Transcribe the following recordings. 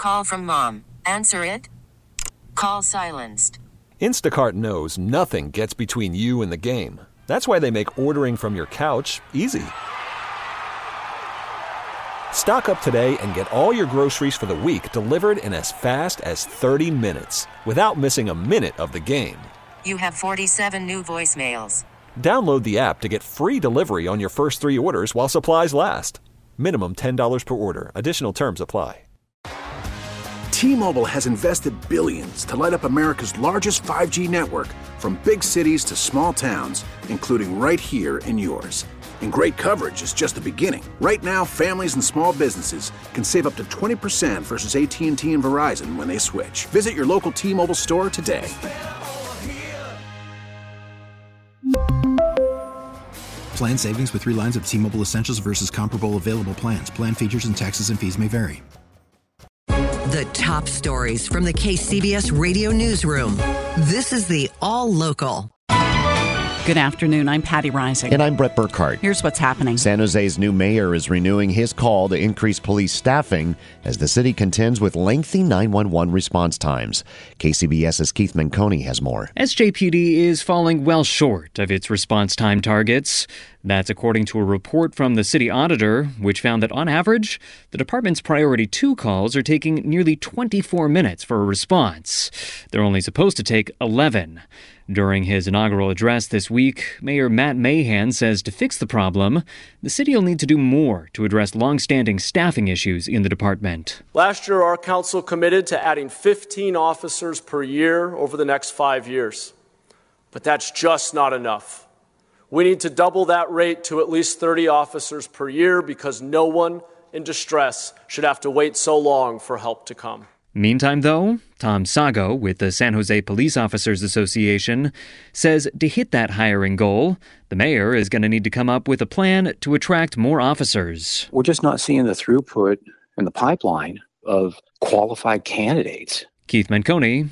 call from mom. Answer it. Call silenced. Instacart knows nothing gets between you and the game. That's why they make ordering from your couch easy. Stock up today and get all your groceries for the week delivered in as fast as 30 minutes without missing a minute of the game. You have 47 new voicemails. Download the app to get free delivery on your first 3 orders while supplies last. Minimum $10 per order. Additional terms apply. T-Mobile has invested billions to light up America's largest 5G network, from big cities to small towns, including right here in yours. And great coverage is just the beginning. Right now, families and small businesses can save up to 20% versus AT&T and Verizon when they switch. Visit your local T-Mobile store today. Plan savings with 3 lines of T-Mobile Essentials versus comparable available plans. Plan features and taxes and fees may vary. The top stories from the KCBS Radio Newsroom. This is the All Local. Good afternoon. I'm Patty Rising. And I'm Brett Burkhart. Here's what's happening. San Jose's new mayor is renewing his call to increase police staffing as the city contends with lengthy 911 response times. KCBS's Keith Manconi has more. SJPD is falling well short of its response time targets. That's according to a report from the city auditor, which found that on average, the department's priority 2 calls are taking nearly 24 minutes for a response. They're only supposed to take 11. During his inaugural address this week, Mayor Matt Mahan says to fix the problem, the city will need to do more to address long-standing staffing issues in the department. Last year, our council committed to adding 15 officers per year over the next 5 years. But that's just not enough. We need to double that rate to at least 30 officers per year because no one in distress should have to wait so long for help to come. Meantime, though, Tom Sago with the San Jose Police Officers Association says to hit that hiring goal, the mayor is going to need to come up with a plan to attract more officers. We're just not seeing the throughput in the pipeline of qualified candidates. Keith Manconi,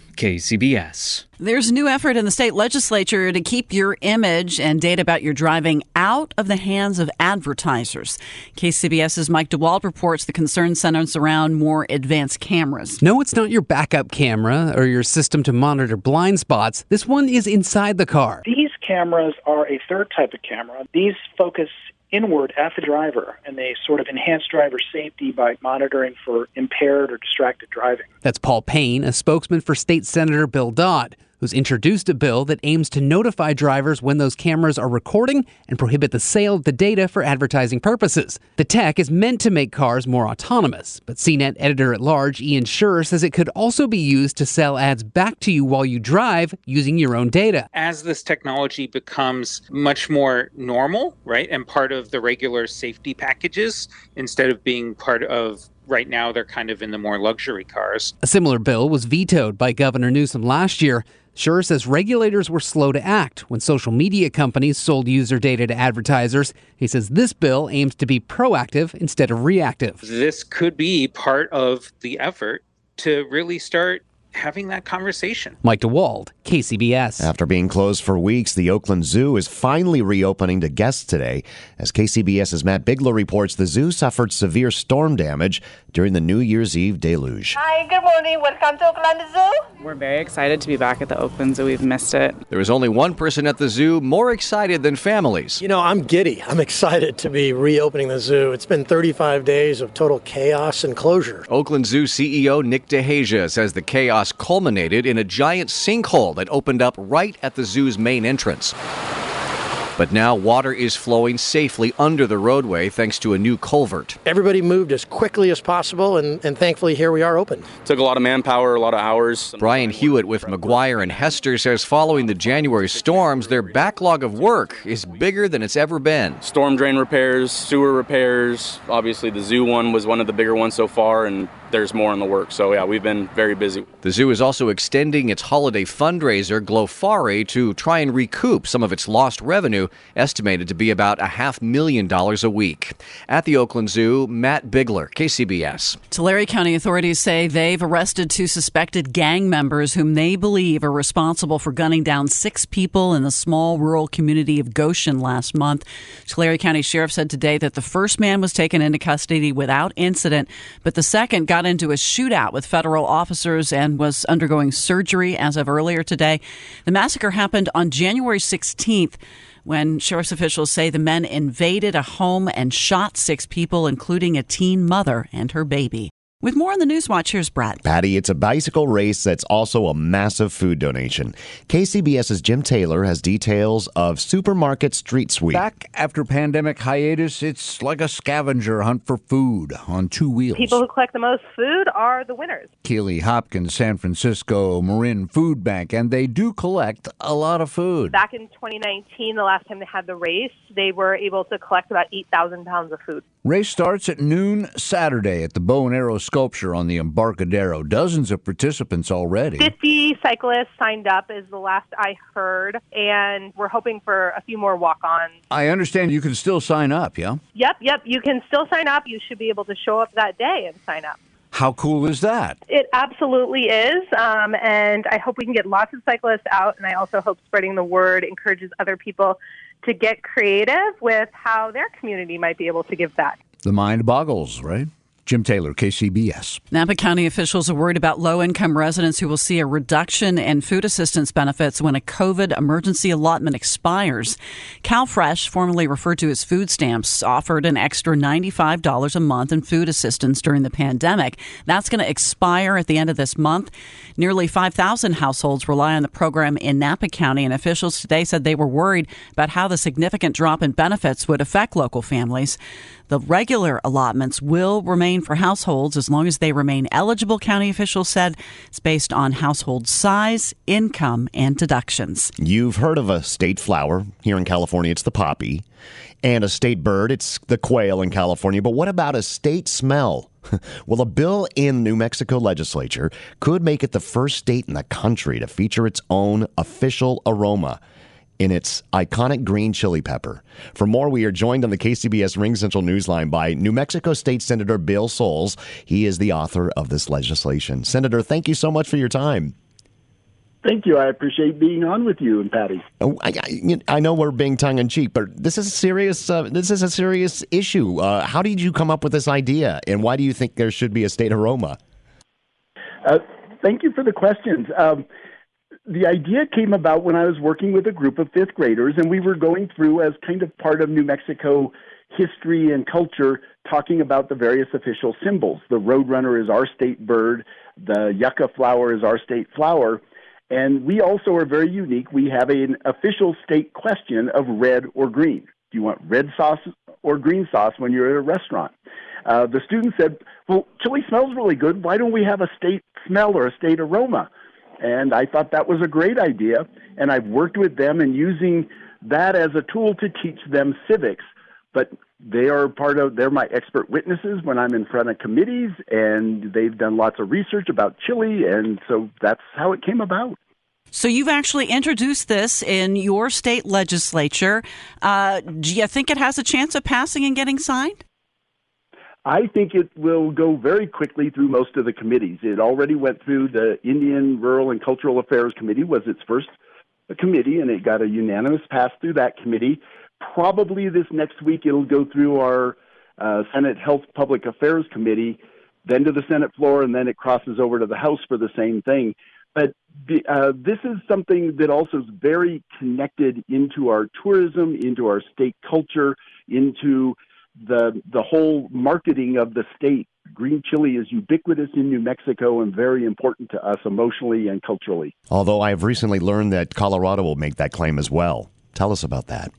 KCBS. There's a new effort in the state legislature to keep your image and data about your driving out of the hands of advertisers. KCBS's Mike DeWald reports the concern centers around more advanced cameras. No, it's not your backup camera or your system to monitor blind spots. This one is inside the car. These cameras are a third type of camera. These focus inward at the driver, and they sort of enhance driver safety by monitoring for impaired or distracted driving. That's Paul Payne, a spokesman for State Senator Bill Dodd, who's introduced a bill that aims to notify drivers when those cameras are recording and prohibit the sale of the data for advertising purposes. The tech is meant to make cars more autonomous, but CNET editor-at-large Ian Scher says it could also be used to sell ads back to you while you drive using your own data. As this technology becomes much more normal, right, and part of the regular safety packages, instead of being part of right now, they're kind of in the more luxury cars. A similar bill was vetoed by Governor Newsom last year. Scher says regulators were slow to act when social media companies sold user data to advertisers. He says this bill aims to be proactive instead of reactive. This could be part of the effort to really start having that conversation. Mike DeWald, KCBS. After being closed for weeks, the Oakland Zoo is finally reopening to guests today. As KCBS's Matt Bigler reports, the zoo suffered severe storm damage during the New Year's Eve deluge. Hi, good morning. Welcome to Oakland Zoo. We're very excited to be back at the Oakland Zoo. We've missed it. There was only one person at the zoo more excited than families. You know, I'm giddy. I'm excited to be reopening the zoo. It's been 35 days of total chaos and closure. Oakland Zoo CEO Nick DeHasia says the chaos culminated in a giant sinkhole that opened up right at the zoo's main entrance. But now water is flowing safely under the roadway thanks to a new culvert. Everybody moved as quickly as possible, and thankfully here we are open. Took a lot of manpower, a lot of hours. Brian Hewitt with McGuire and Hester says following the January storms, their backlog of work is bigger than it's ever been. Storm drain repairs, sewer repairs. Obviously the zoo one was one of the bigger ones so far, and there's more in the works. So yeah, we've been very busy. The zoo is also extending its holiday fundraiser, Glowfari, to try and recoup some of its lost revenue, estimated to be about $500,000 a week. At the Oakland Zoo, Matt Bigler, KCBS. Tulare County authorities say they've arrested 2 suspected gang members whom they believe are responsible for gunning down 6 people in the small rural community of Goshen last month. Tulare County Sheriff said today that the first man was taken into custody without incident, but the second got got into a shootout with federal officers and was undergoing surgery as of earlier today. The massacre happened on January 16th when sheriff's officials say the men invaded a home and shot 6 people, including a teen mother and her baby. With more on the News Watch, here's Brad. Patty, it's a bicycle race that's also a massive food donation. KCBS's Jim Taylor has details of Supermarket Street Sweep. Back after pandemic hiatus, it's like a scavenger hunt for food on 2 wheels. People who collect the most food are the winners. Keely Hopkins, San Francisco, Marin Food Bank, and they do collect a lot of food. Back in 2019, the last time they had the race, they were able to collect about 8,000 pounds of food. Race starts at noon Saturday at the Bow and Arrow Sculpture on the Embarcadero. Dozens of participants already. 50 cyclists signed up is the last I heard, and we're hoping for a few more walk-ons. I understand you can still sign up, yeah? Yep, you can still sign up. You should be able to show up that day and sign up. How cool is that? It absolutely is, and I hope we can get lots of cyclists out, and I also hope spreading the word encourages other people to get creative with how their community might be able to give back. The mind boggles, right? Jim Taylor, KCBS. Napa County officials are worried about low-income residents who will see a reduction in food assistance benefits when a COVID emergency allotment expires. CalFresh, formerly referred to as food stamps, offered an extra $95 a month in food assistance during the pandemic. That's going to expire at the end of this month. Nearly 5,000 households rely on the program in Napa County, and officials today said they were worried about how the significant drop in benefits would affect local families. The regular allotments will remain for households as long as they remain eligible, county officials said. It's based on household size, income, and deductions. You've heard of a state flower. Here in California, it's the poppy. And a state bird, it's the quail in California. But what about a state smell? Well, a bill in the New Mexico legislature could make it the first state in the country to feature its own official aroma in its iconic green chili pepper. For more, we are joined on the KCBS Ring Central Newsline by New Mexico State Senator Bill Soules. He is the author of this legislation. Senator, thank you so much for your time. Thank you. I appreciate being on with you and Patty. Oh, I know we're being tongue-in-cheek, but this is a serious issue. How did you come up with this idea, and why do you think there should be a state aroma? Thank you for the questions. The idea came about when I was working with a group of 5th graders, and we were going through, as kind of part of New Mexico history and culture, talking about the various official symbols. The roadrunner is our state bird. The yucca flower is our state flower. And we also are very unique. We have an official state question of red or green. Do you want red sauce or green sauce when you're at a restaurant? The students said, well, chili smells really good. Why don't we have a state smell or a state aroma? And I thought that was a great idea, and I've worked with them in using that as a tool to teach them civics. But they're my expert witnesses when I'm in front of committees, and they've done lots of research about chili, and so that's how it came about. So you've actually introduced this in your state legislature. Do you think it has a chance of passing and getting signed? I think it will go very quickly through most of the committees. It already went through the Indian, Rural, and Cultural Affairs Committee, was its first committee, and it got a unanimous pass through that committee. Probably this next week it'll go through our Senate Health Public Affairs Committee, then to the Senate floor, and then it crosses over to the House for the same thing. But this is something that also is very connected into our tourism, into our state culture, into the whole marketing of the state. Green chili is ubiquitous in New Mexico and very important to us emotionally and culturally. Although I have recently learned that Colorado will make that claim as well. Tell us about that.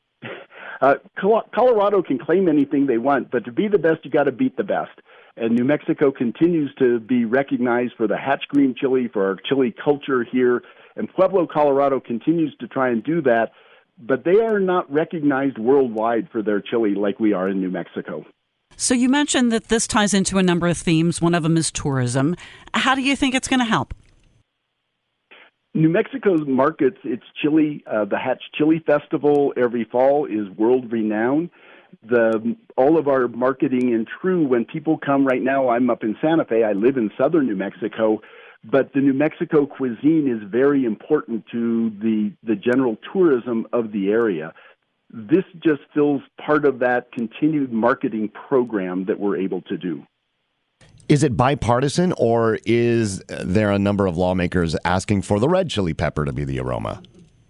Colorado can claim anything they want, but to be the best, you got to beat the best. And New Mexico continues to be recognized for the Hatch green chili, for our chili culture here. And Pueblo, Colorado continues to try and do that. But they are not recognized worldwide for their chili like we are in New Mexico. So you mentioned that this ties into a number of themes. One of them is tourism. How do you think it's going to help? New Mexico markets its chili. The Hatch Chili Festival every fall is world-renowned. All of our marketing and true, when people come right now, I'm up in Santa Fe. I live in southern New Mexico. But the New Mexico cuisine is very important to the general tourism of the area. This just fills part of that continued marketing program that we're able to do. Is it bipartisan, or is there a number of lawmakers asking for the red chili pepper to be the aroma?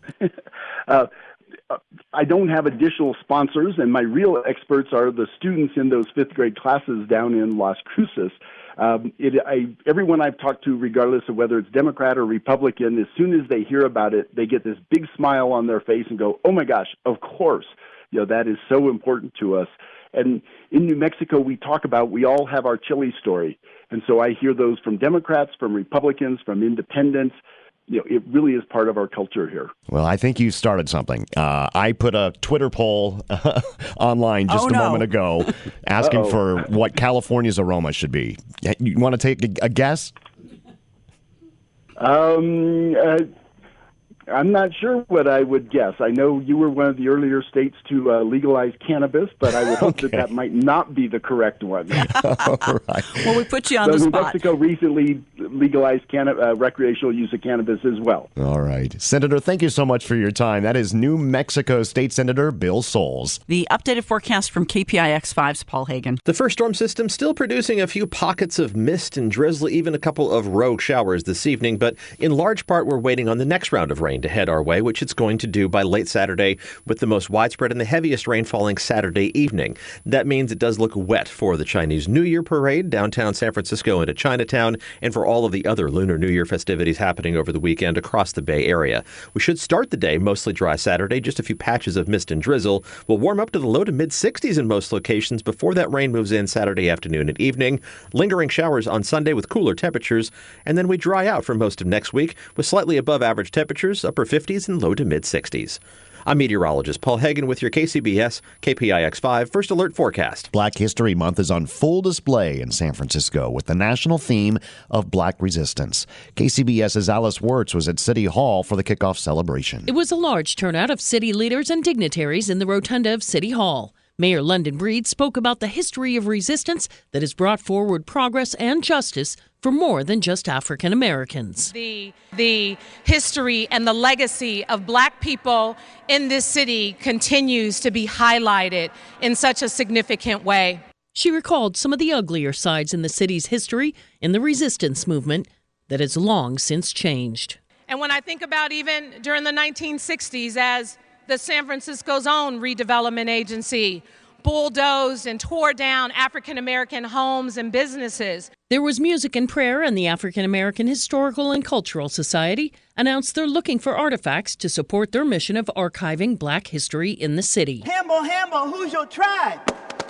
I don't have additional sponsors, and my real experts are the students in those fifth grade classes down in Las Cruces. Everyone I've talked to, regardless of whether it's Democrat or Republican, as soon as they hear about it, they get this big smile on their face and go, "Oh my gosh, of course!" That is so important to us. And in New Mexico, we all have our chili story, and so I hear those from Democrats, from Republicans, from independents. It really is part of our culture here. Well, I think you started something. I put a Twitter poll online just a moment ago asking for what California's aroma should be. You want to take a guess? I'm not sure what I would guess. I know you were one of the earlier states to legalize cannabis, but I would hope that might not be the correct one. All right. Well, we put you on the New spot. Mexico recently legalized recreational use of cannabis as well. All right. Senator, thank you so much for your time. That is New Mexico State Senator Bill Soules. The updated forecast from KPIX5's Paul Hagen. The first storm system still producing a few pockets of mist and drizzle, even a couple of rogue showers this evening, but in large part we're waiting on the next round of rain to head our way, which it's going to do by late Saturday, with the most widespread and the heaviest rain falling Saturday evening. That means it does look wet for the Chinese New Year parade downtown San Francisco into Chinatown, and for all of the other Lunar New Year festivities happening over the weekend across the Bay Area. We should start the day mostly dry Saturday, just a few patches of mist and drizzle. We'll warm up to the low to mid 60s in most locations before that rain moves in Saturday afternoon and evening. Lingering showers on Sunday with cooler temperatures, and then we dry out for most of next week with slightly above average temperatures, upper 50s and low to mid 60s. I'm meteorologist Paul Hagen with your KCBS KPIX5 First Alert Forecast. Black History Month is on full display in San Francisco with the national theme of Black Resistance. KCBS's Alice Wirtz was at City Hall for the kickoff celebration. It was a large turnout of city leaders and dignitaries in the rotunda of City Hall. Mayor London Breed spoke about the history of resistance that has brought forward progress and justice for more than just African Americans. The history and the legacy of Black people in this city continues to be highlighted in such a significant way. She recalled some of the uglier sides in the city's history in the resistance movement that has long since changed. And when I think about even during the 1960s, as the San Francisco's own redevelopment agency bulldozed and tore down African American homes and businesses. There was music and prayer, and the African American Historical and Cultural Society announced they're looking for artifacts to support their mission of archiving Black history in the city. Hambo, who's your tribe?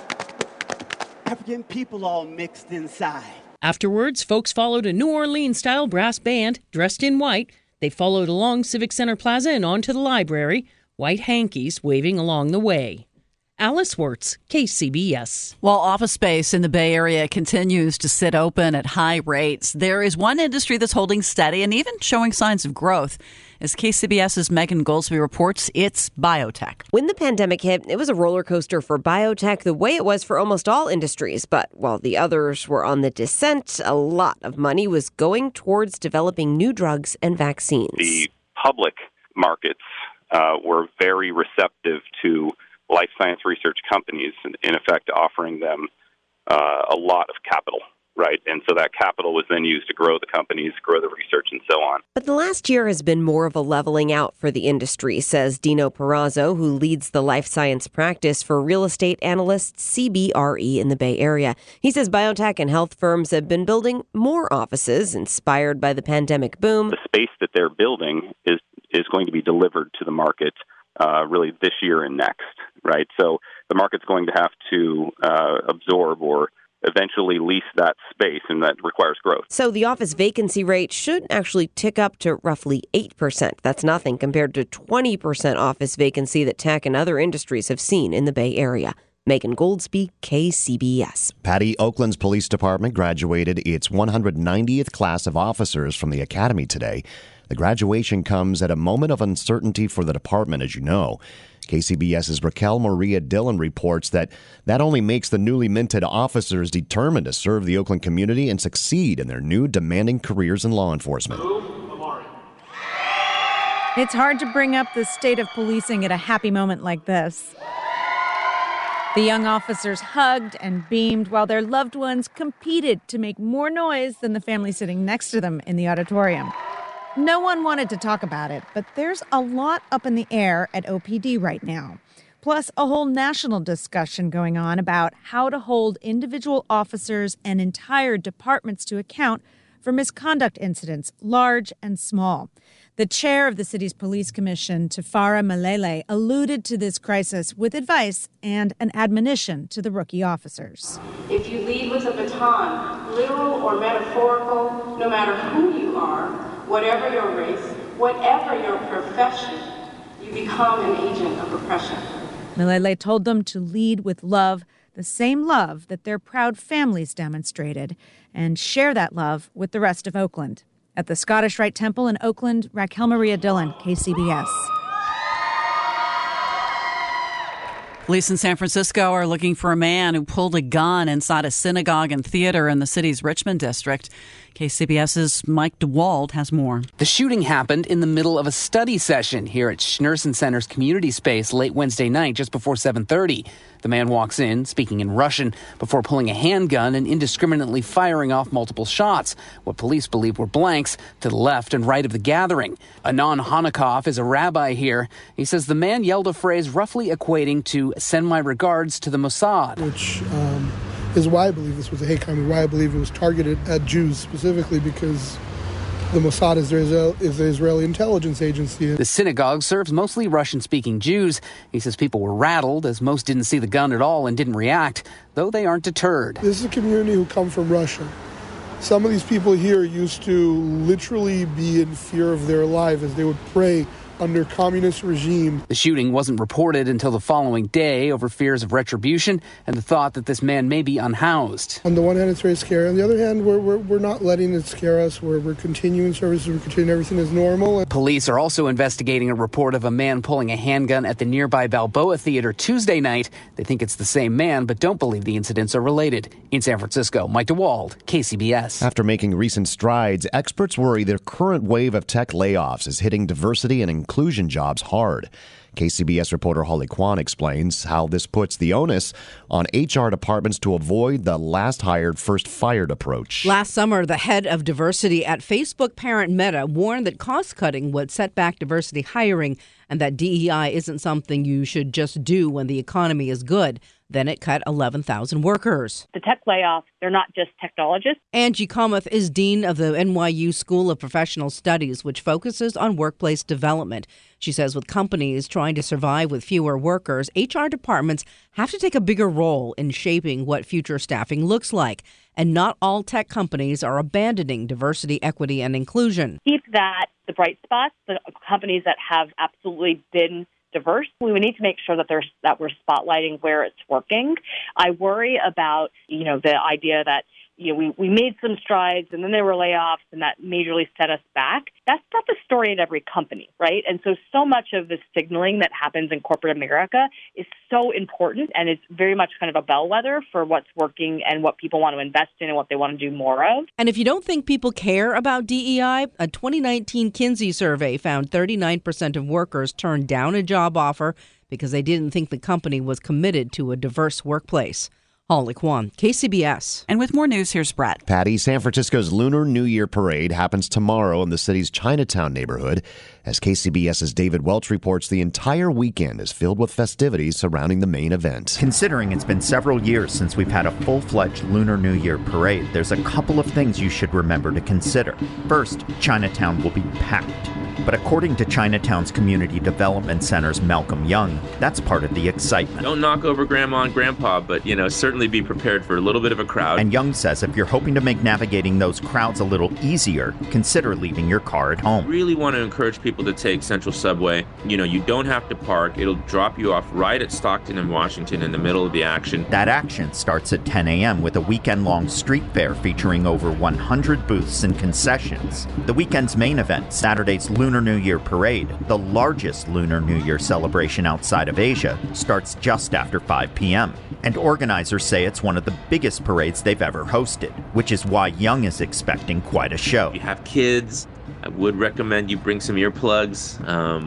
African people all mixed inside. Afterwards, folks followed a New Orleans-style brass band dressed in white. They followed along Civic Center Plaza and onto the library, white hankies waving along the way. Alice Wirtz, KCBS. While office space in the Bay Area continues to sit open at high rates, there is one industry that's holding steady and even showing signs of growth. As KCBS's Megan Goldsby reports, it's biotech. When the pandemic hit, it was a roller coaster for biotech the way it was for almost all industries. But while the others were on the descent, a lot of money was going towards developing new drugs and vaccines. The public markets were very receptive to life science research companies, in effect offering them a lot of capital, right? And so that capital was then used to grow the companies, grow the research, and so on. But the last year has been more of a leveling out for the industry, says Dino Perazzo, who leads the life science practice for real estate analysts CBRE in the Bay Area. He says biotech and health firms have been building more offices inspired by the pandemic boom. The space that they're building is going to be delivered to the market really this year and next, right? So the market's going to have to absorb or eventually lease that space, and that requires growth. So the office vacancy rate should actually tick up to roughly 8%. That's nothing compared to 20% office vacancy that tech and other industries have seen in the Bay Area. Megan Goldsby, KCBS. Patty, Oakland's police department graduated its 190th class of officers from the academy today. The graduation comes at a moment of uncertainty for the department, as you know. KCBS's Raquel Maria Dillon reports that only makes the newly minted officers determined to serve the Oakland community and succeed in their new demanding careers in law enforcement. It's hard to bring up the state of policing at a happy moment like this. The young officers hugged and beamed while their loved ones competed to make more noise than the family sitting next to them in the auditorium. No one wanted to talk about it, but there's a lot up in the air at OPD right now. Plus, a whole national discussion going on about how to hold individual officers and entire departments to account for misconduct incidents, large and small. The chair of the city's police commission, Tafara Malele, alluded to this crisis with advice and an admonition to the rookie officers. If you lead with a baton, literal or metaphorical, no matter who you are, whatever your race, whatever your profession, you become an agent of oppression. Malele told them to lead with love, the same love that their proud families demonstrated, and share that love with the rest of Oakland. At the Scottish Rite Temple in Oakland, Raquel Maria Dillon, KCBS. Police in San Francisco are looking for a man who pulled a gun inside a synagogue and theater in the city's Richmond district. KCBS's Mike DeWald has more. The shooting happened in the middle of a study session here at Schneerson Center's community space late Wednesday night, just before 7:30. The man walks in, speaking in Russian, before pulling a handgun and indiscriminately firing off multiple shots, what police believe were blanks, to the left and right of the gathering. Anon Honikoff is a rabbi here. He says the man yelled a phrase roughly equating to "send my regards to the Mossad." Which is why I believe this was a hate crime, and why I believe it was targeted at Jews specifically, because the Mossad is the Israeli intelligence agency. The synagogue serves mostly Russian-speaking Jews. He says people were rattled, as most didn't see the gun at all and didn't react, though they aren't deterred. This is a community who come from Russia. Some of these people here used to literally be in fear of their life as they would pray under communist regime. The shooting wasn't reported until the following day over fears of retribution and the thought that this man may be unhoused. On the one hand, it's very scary. On the other hand, we're not letting it scare us. We're continuing services. We're continuing everything as normal. Police are also investigating a report of a man pulling a handgun at the nearby Balboa Theater Tuesday night. They think it's the same man, but don't believe the incidents are related. In San Francisco, Mike DeWald, KCBS. After making recent strides, experts worry their current wave of tech layoffs is hitting diversity and inclusion jobs hard. KCBS reporter Holly Kwan explains how this puts the onus on HR departments to avoid the last hired, first fired approach. Last summer, the head of diversity at Facebook parent Meta warned that cost-cutting would set back diversity hiring and that DEI isn't something you should just do when the economy is good. Then it cut 11,000 workers. The tech layoffs, they're not just technologists. Angie Kamath is dean of the NYU School of Professional Studies, which focuses on workplace development. She says with companies trying to survive with fewer workers, HR departments have to take a bigger role in shaping what future staffing looks like. And not all tech companies are abandoning diversity, equity, and inclusion. Keep that, the bright spots, the companies that have absolutely been diverse. We need to make sure that we're spotlighting where it's working. I worry about, the idea that, we made some strides and then there were layoffs and that majorly set us back. That's not the story at every company, right? And so much of the signaling that happens in corporate America is so important, and it's very much kind of a bellwether for what's working and what people want to invest in and what they want to do more of. And if you don't think people care about DEI, a 2019 Kinsey survey found 39% of workers turned down a job offer because they didn't think the company was committed to a diverse workplace. Holly Kwan, KCBS. And with more news, here's Brett. Patty, San Francisco's Lunar New Year Parade happens tomorrow in the city's Chinatown neighborhood. As KCBS's David Welch reports, the entire weekend is filled with festivities surrounding the main event. Considering it's been several years since we've had a full-fledged Lunar New Year Parade, there's a couple of things you should remember to consider. First, Chinatown will be packed. But according to Chinatown's Community Development Center's Malcolm Young, that's part of the excitement. Don't knock over Grandma and Grandpa, but, certainly be prepared for a little bit of a crowd. And Young says if you're hoping to make navigating those crowds a little easier, consider leaving your car at home. Really want to encourage people to take Central Subway. You don't have to park. It'll drop you off right at Stockton and Washington in the middle of the action. That action starts at 10 a.m. with a weekend-long street fair featuring over 100 booths and concessions. The weekend's main event, Saturday's Lunar New Year Parade, the largest Lunar New Year celebration outside of Asia, starts just after 5 p.m. And organizers say it's one of the biggest parades they've ever hosted, which is why Young is expecting quite a show. You have kids, I would recommend you bring some earplugs.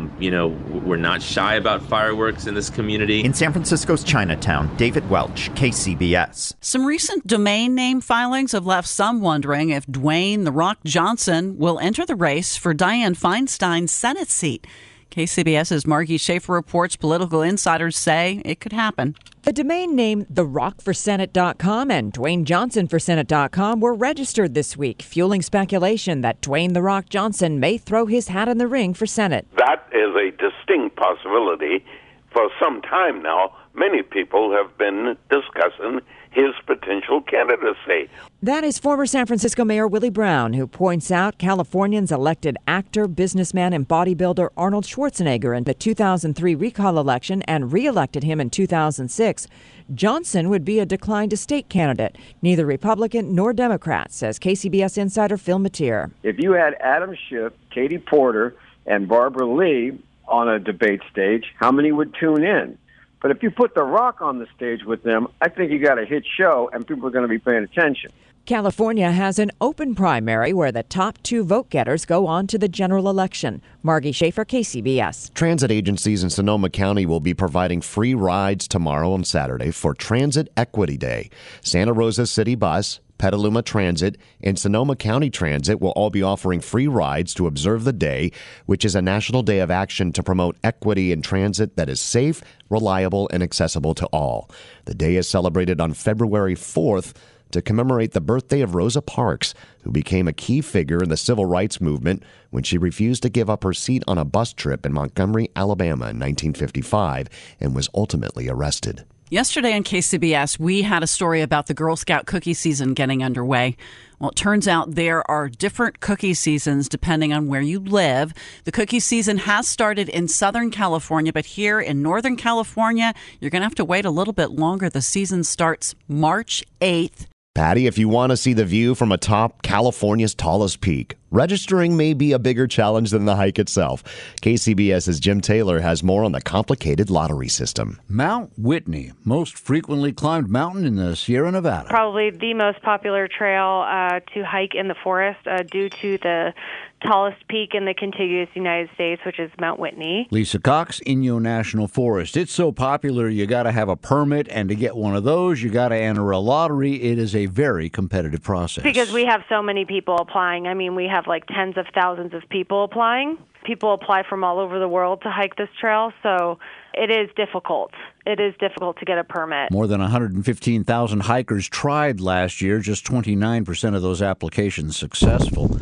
We're not shy about fireworks in this community. In San Francisco's Chinatown, David Welch, KCBS. Some recent domain name filings have left some wondering if Dwayne "The Rock" Johnson will enter the race for Dianne Feinstein's Senate seat. KCBS's Margie Schaefer reports political insiders say it could happen. The domain name TheRockForSenate.com and DwayneJohnsonForSenate.com were registered this week, fueling speculation that Dwayne "The Rock" Johnson may throw his hat in the ring for Senate. That is a distinct possibility. For some time now, many people have been discussing his potential candidacy. That is former San Francisco Mayor Willie Brown, who points out Californians elected actor, businessman, and bodybuilder Arnold Schwarzenegger in the 2003 recall election and re-elected him in 2006. Johnson would be a declined state candidate, neither Republican nor Democrat, says KCBS insider Phil Matier. If you had Adam Schiff, Katie Porter, and Barbara Lee on a debate stage, how many would tune in? But if you put The Rock on the stage with them, I think you got a hit show and people are going to be paying attention. California has an open primary where the top 2 vote-getters go on to the general election. Margie Schaefer, KCBS. Transit agencies in Sonoma County will be providing free rides tomorrow and Saturday for Transit Equity Day. Santa Rosa City Bus, Petaluma Transit, and Sonoma County Transit will all be offering free rides to observe the day, which is a national day of action to promote equity in transit that is safe, reliable, and accessible to all. The day is celebrated on February 4th to commemorate the birthday of Rosa Parks, who became a key figure in the civil rights movement when she refused to give up her seat on a bus trip in Montgomery, Alabama in 1955 and was ultimately arrested. Yesterday on KCBS, we had a story about the Girl Scout cookie season getting underway. Well, it turns out there are different cookie seasons depending on where you live. The cookie season has started in Southern California, but here in Northern California, you're going to have to wait a little bit longer. The season starts March 8th. Patty, if you want to see the view from atop California's tallest peak, registering may be a bigger challenge than the hike itself. KCBS's Jim Taylor has more on the complicated lottery system. Mount Whitney, most frequently climbed mountain in the Sierra Nevada. Probably the most popular trail to hike in the forest due to the tallest peak in the contiguous United States, which is Mount Whitney. Lisa Cox, Inyo National Forest. It's so popular, you got to have a permit, and to get one of those, you got to enter a lottery. It is a very competitive process. Because we have so many people applying. I mean, we have like tens of thousands of people applying. People apply from all over the world to hike this trail, so it is difficult. It is difficult to get a permit. More than 115,000 hikers tried last year, just 29% of those applications successful.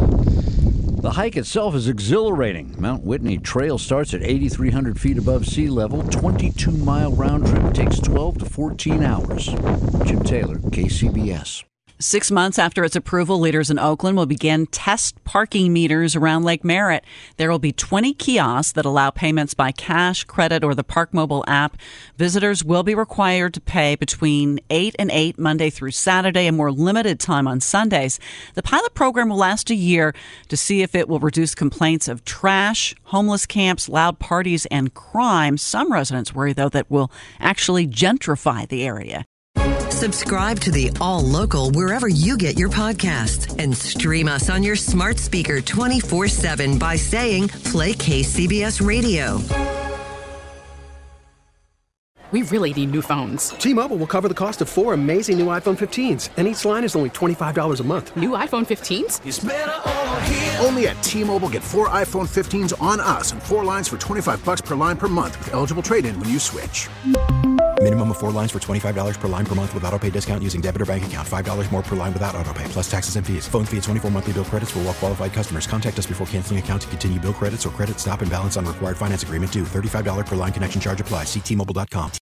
The hike itself is exhilarating. Mount Whitney Trail starts at 8,300 feet above sea level. 22-mile round trip takes 12 to 14 hours. Jim Taylor, KCBS. 6 months after its approval, leaders in Oakland will begin test parking meters around Lake Merritt. There will be 20 kiosks that allow payments by cash, credit, or the Park Mobile app. Visitors will be required to pay between 8 and 8 Monday through Saturday, and more limited time on Sundays. The pilot program will last a year to see if it will reduce complaints of trash, homeless camps, loud parties, and crime. Some residents worry, though, that will actually gentrify the area. Subscribe to the All Local wherever you get your podcasts and stream us on your smart speaker 24/7 by saying play KCBS Radio. We really need new phones. T-Mobile will cover the cost of 4 amazing new iPhone 15s, and each line is only $25 a month. New iPhone 15s? It's better over here. Only at T-Mobile, get 4 iPhone 15s on us and 4 lines for $25 per line per month with eligible trade-in when you switch. Minimum of 4 lines for $25 per line per month with autopay discount using debit or bank account. $5 more per line without autopay, plus taxes and fees. Phone fee at 24 monthly bill credits for well-qualified customers. Contact us before canceling account to continue bill credits or credit stop and balance on required finance agreement due. $35 per line connection charge applies. See T-Mobile.com.